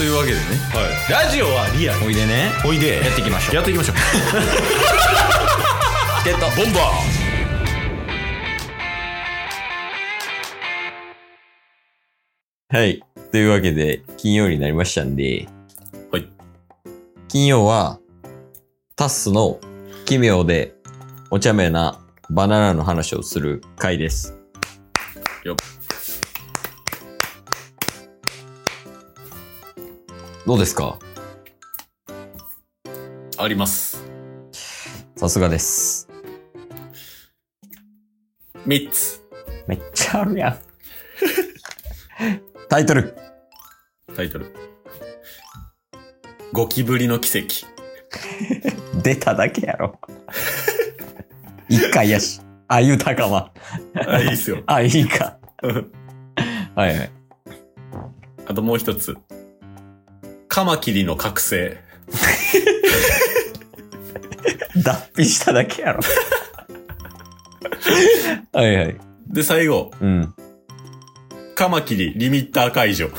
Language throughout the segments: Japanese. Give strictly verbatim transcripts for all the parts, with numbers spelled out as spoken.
というわけでね、 はい、ラジオはリアル。 おいでね、 おいでやっていきましょう。 やっていきましょう。 チケットボンバー。はい。というわけで、金曜になりましたんで、 はい。 金曜は、タッスの奇妙でお茶目なバナナの話をする回です。 よっ。 どうですか？ あります。 さすがです。 みっつ。 めっちゃあるやん。タイトル。 タイトル。ゴキブリの奇跡。 出ただけやろ。一回やし。あ、言うたかま。 あ、いいっすよ。 あ、いいか。はいはい。 あともう一つ。カマキリの覚醒。 脱皮しただけやろ。はいはい。 で、最後。 うん。 カマキリリミッター解除。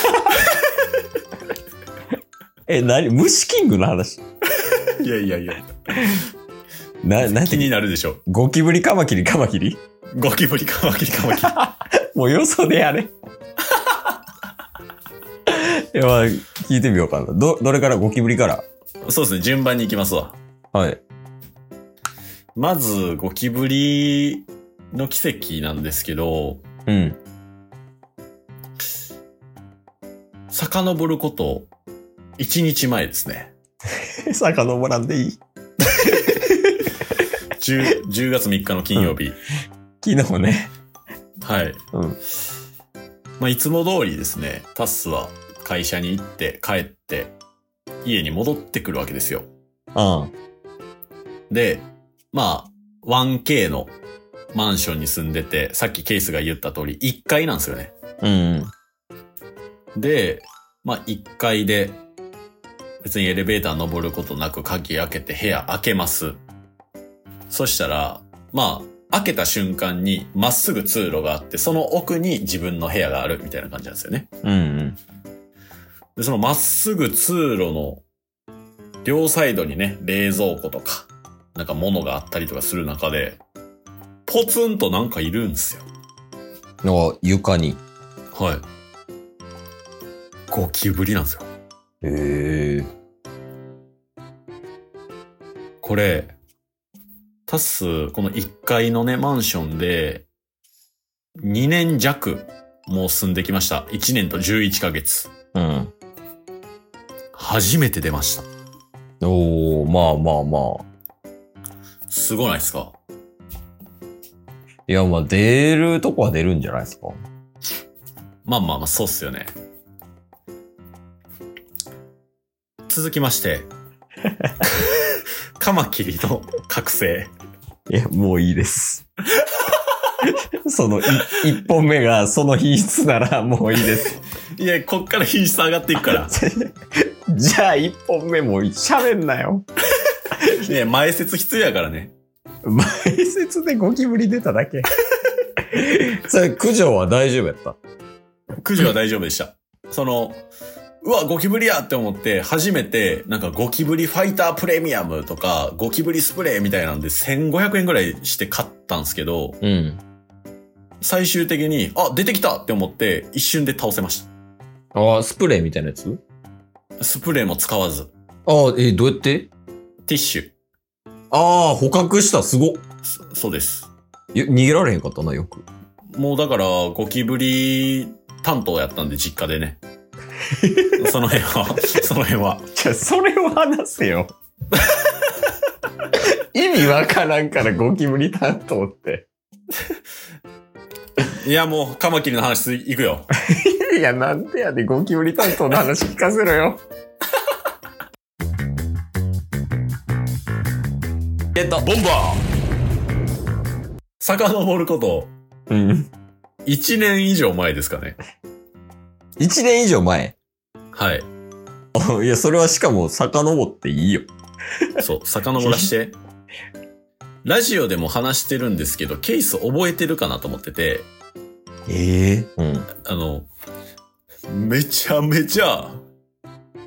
え、なに虫キングの話？ いやいやいや。 な、なんて気になるでしょ。 ゴキブリカマキリカマキリ？ ゴキブリカマキリカマキリ。 もうよそでやれ。いや、聞いてみようかな。ど、どれからゴキブリから？ そうですね。順番に行きますわ。 はい。 まず、ゴキブリの奇跡なんですけど、 うん。 遡ること、一日前ですね。 遡らんでいい 10, じゅうがつみっかの金曜日。うん、 昨日ね。 はい。 うん。 まあ、いつも通りですね、タスは会社に行って帰って、家に戻ってくるわけですよ。 うん。 で、まあ、ワンケー のマンションに住んでて、さっきケースが言った通り、いっかいなんですよね。 うん。 で、まあ、いっかいで、別にエレベーター登ることなく鍵開けて部屋開けます。そしたら、まあ、開けた瞬間にまっすぐ通路があって、その奥に自分の部屋があるみたいな感じなんですよね。 うんうん。 で、そのまっすぐ通路の両サイドにね、冷蔵庫とか、なんか物があったりとかする中で、ポツンとなんかいるんですよ。 あ、床に。 はい。ゴキブリなんですよ。 へえ。 これ、タス、このいっかいのね、マンションで、にねん弱もう住んできました。いちねんとじゅういっかげつ。 うん。 初めて出ました。 おー、まあまあまあ。 すごないですか？ いや、まあ出るとこは出るんじゃないですか。 まあまあまあ、そうっすよね。続きまして。カマキリの覚醒。 いや、もういいです。そのい一本目がその品質ならもういいです。 いや、こっから品質上がっていくから。 じゃあ一本目もう喋んなよ。 いや、前説必要やからね。 前説でゴキブリ出ただけ。それ、九条は大丈夫やった？ 九条は大丈夫でした。その、うわ、ゴキブリやって思って、初めて、なんかゴキブリファイタープレミアムとか、ゴキブリスプレーみたいなんでせんごひゃくえんぐらいして買ったんですけど、 うん。 最終的に、あ、出てきたって思って、一瞬で倒せました。 ああ、スプレーみたいなやつ？ スプレーも使わず。 ああ、え、どうやって？ ティッシュ。 ああ、捕獲した、すごっ。 そ、そうです。 逃げられへんかったな、よく。 もうだから、ゴキブリ担当やったんで、実家でね。その辺は、その辺は。 じゃあ、それを話せよ。意味わからんから、ゴキブリ担当って。 いや、もう、カマキリの話いくよ。 いや、なんでやで、ゴキブリ担当の話聞かせろよ。 ゲットボンバー。遡ること、 うん。 いちねん以上前ですかね。 いちねん以上前？ はい。 いや、それはしかも遡っていいよ。 そう、遡らして。ラジオでも話してるんですけど、ケース覚えてるかなと思ってて。 ええー、うん。 あの、めちゃめちゃ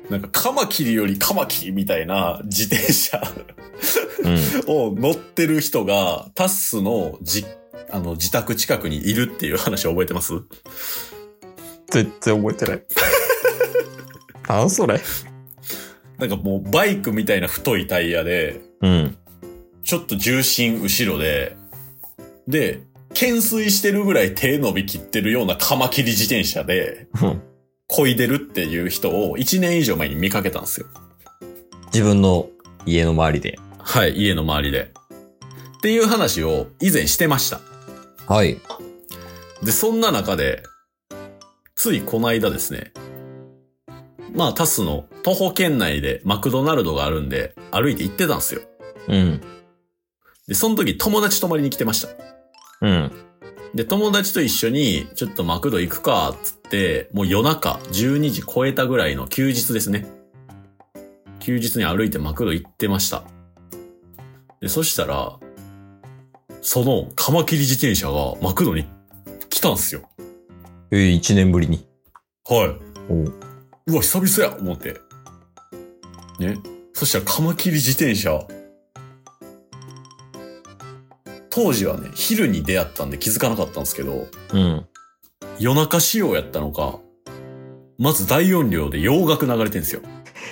なんかカマキリよりカマキリみたいな自転車うん。 を乗ってる人がタッスのじ、あの自宅近くにいるっていう話を覚えてます？ 全然覚えてない。なんそれ？ なんかもうバイクみたいな太いタイヤで、 うん。 ちょっと重心後ろで、で、懸垂してるぐらい手伸びきってるようなカマキリ自転車で、 うん漕いでるっていう人をいちねん以上前に見かけたんですよ。 自分の家の周りで。 はい、家の周りで。っていう話を以前してました。 はい。 で、そんな中で、ついこの間ですね、まあタスの徒歩圏内でマクドナルドがあるんで、歩いて行ってたんですよ。 うん。 で、その時友達泊まりに来てました。 うん。 で、友達と一緒に、ちょっとマクド行くか、つって、もう夜中、じゅうにじ超えたぐらいの休日ですね。休日に歩いてマクド行ってました。で、そしたら、そのカマキリ自転車がマクドに来たんすよ。 えー、一年ぶりに。 はい。 おう。 うわ、久々や思って。ね。そしたらカマキリ自転車、当時はね、昼に出会ったんで気づかなかったんですけど、 うん。 夜中仕様やったのか、まず大音量で洋楽流れてんすよ。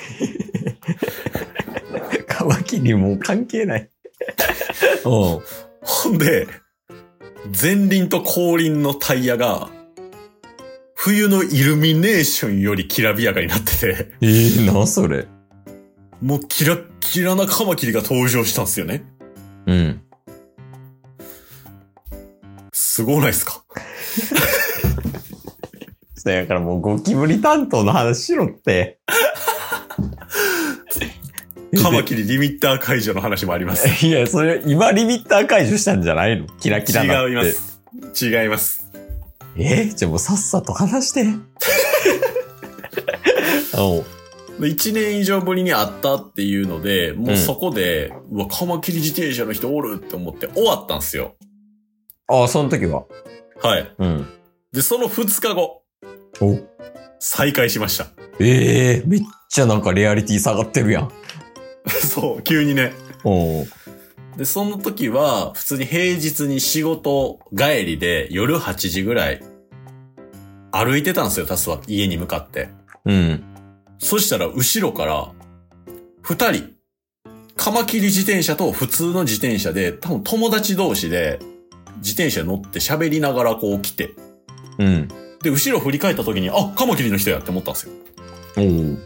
カマキリもう関係ない。おう。 ほんで、前輪と後輪のタイヤが、冬のイルミネーションよりきらびやかになってて、 えー、なそれ。 もうキラッキラなカマキリが登場したんすよね。 うん。 すごないっすか？ だからもうゴキブリ担当の話しろって。 カマキリリミッター解除の話もあります。 いや、それ今リミッター解除したんじゃないの？キラキラなって。 違います。違います。 えー、じゃあもうさっさと話して。おう。 いちねん以上ぶりに会ったっていうので、もうそこで、うん、うわ、カマキリ自転車の人おるって思って終わったんすよ。 ああ、その時は。 はい。 うん。 で、そのふつかご。 お再会しました。 ええー、めっちゃなんかレアリティ下がってるやん。 そう、急にね。 おう。 で、その時は、普通に平日に仕事帰りで夜はちじぐらい歩いてたんですよ、タスは家に向かって。 うん。 そしたら後ろから二人、カマキリ自転車と普通の自転車で、多分友達同士で自転車乗って喋りながらこう来て。 うん。 で、後ろ振り返った時に、あ、カマキリの人やって思ったんですよ。 おう。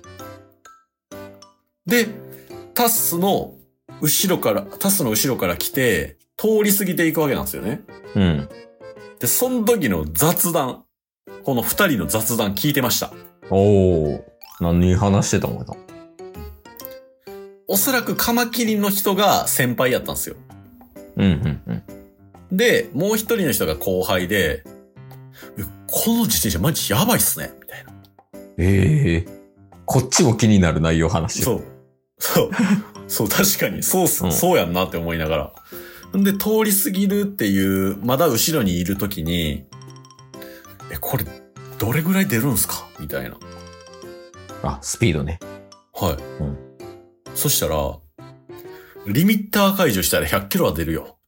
で、タッスの後ろから、タスの後ろから来て、通り過ぎていくわけなんですよね。 うん。 で、その時の雑談、この二人の雑談聞いてました。 おー。何話してたのかな？ おそらくカマキリの人が先輩やったんですよ。 うんうんうん。 で、もう一人の人が後輩で、この自転車マジやばいっすね、みたいな。 ええー。こっちも気になる内容話。 そう。そう。そう、確かに。そうっす、うん、そうやんなって思いながら。んで、通り過ぎるっていう、まだ後ろにいるときに、え、これ、どれぐらい出るんすかみたいな。 あ、スピードね。 はい。 うん。 そしたら、リミッター解除したらひゃっキロは出るよ。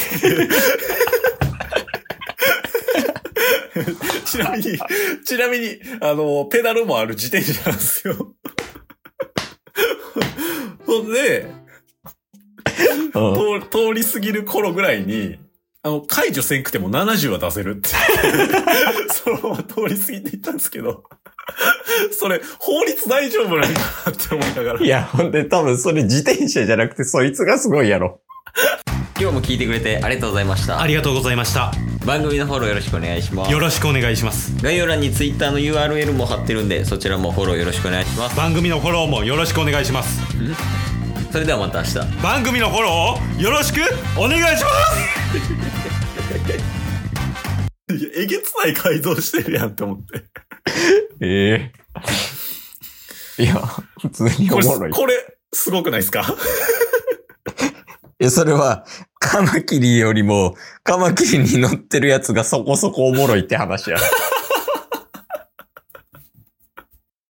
ちなみに、ちなみに、あの、ペダルもある自転車なんですよ。ほんで、通、通り過ぎる頃ぐらいに、あの、解除せんくてもななじゅうは出せるって。そのまま通り過ぎていったんですけど、それ、法律大丈夫なんかなって思いながら。 いや、ほんで多分それ自転車じゃなくてそいつがすごいやろ。今日も聞いてくれてありがとうございました。 ありがとうございました。 番組のフォローよろしくお願いします。 よろしくお願いします。 概要欄に Twitter の ユーアールエル も貼ってるんで、そちらもフォローよろしくお願いします。 番組のフォローもよろしくお願いします。 それではまた明日。 番組のフォローをよろしくお願いしますいや、えげつない改造してるやんって思って。 ええー。いや、普通におもろい。 これ、これすごくないですか？ え、それは、カマキリよりも、カマキリに乗ってるやつがそこそこおもろいって話や。